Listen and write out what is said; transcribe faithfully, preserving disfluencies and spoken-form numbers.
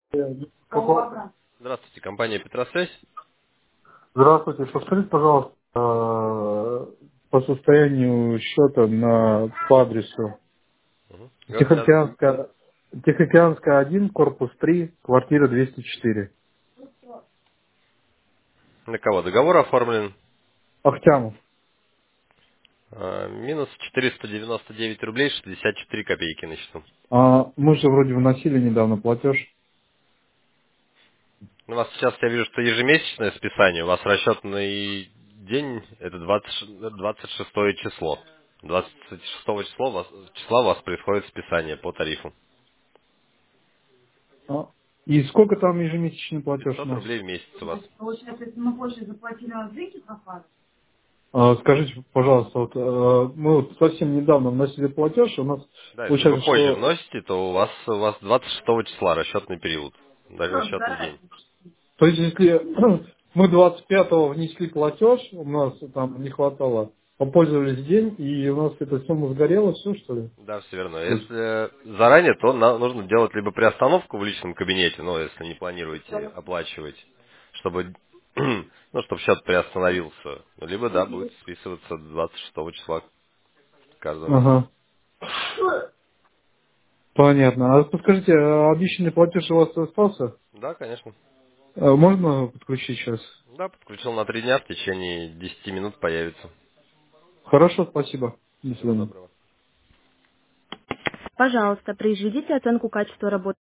Какого- Здравствуйте, компания Петросвязь. Здравствуйте, повторите, пожалуйста, э, по состоянию счета на, по адресу Мгм. Говорите, а Тихоокеанская, Тихоокеанская один, корпус три, квартира двести четыре. на кого договор оформлен? Ахтямов. А, Минус четыреста девяносто девять рублей шестьдесят четыре копейки на счету. А, мы же вроде вносили недавно платеж. У вас сейчас, я вижу, что ежемесячное списание. У вас расчетный день, это двадцать ш- двадцать шестое число. двадцать шестого числа у вас, числа у вас происходит списание по тарифу. А, и сколько там ежемесячный платеж у пятьсот нас? рублей в месяц у вас. Получается, если мы больше заплатили на зыки пропали? А, скажите, пожалуйста, вот, э, мы вот совсем недавно вносили платеж, у нас Да, если вы получается, позже что... вносите, то у вас, у вас двадцать шестого числа расчетный период. Даже Что, расчетный сгорает? день. То есть, если мы двадцать пятого внесли платеж, у нас там не хватало, попользовались день, и у нас эта сумма сгорела, все, что ли? Да, все верно. То есть, Если заранее, то на- нужно делать либо приостановку в личном кабинете, ну, если не планируете оплачивать, чтобы, ну, чтобы счет приостановился. Ну, либо, да, будет списываться двадцать шестого числа каждого месяца. ага, понятно. А подскажите, а обещанный платеж у вас остался? Да, конечно. А можно подключить сейчас? Да, подключил на три дня, в течение десяти минут появится. Хорошо, спасибо. До Всего свидания. доброго. Пожалуйста, произведите оценку качества работы.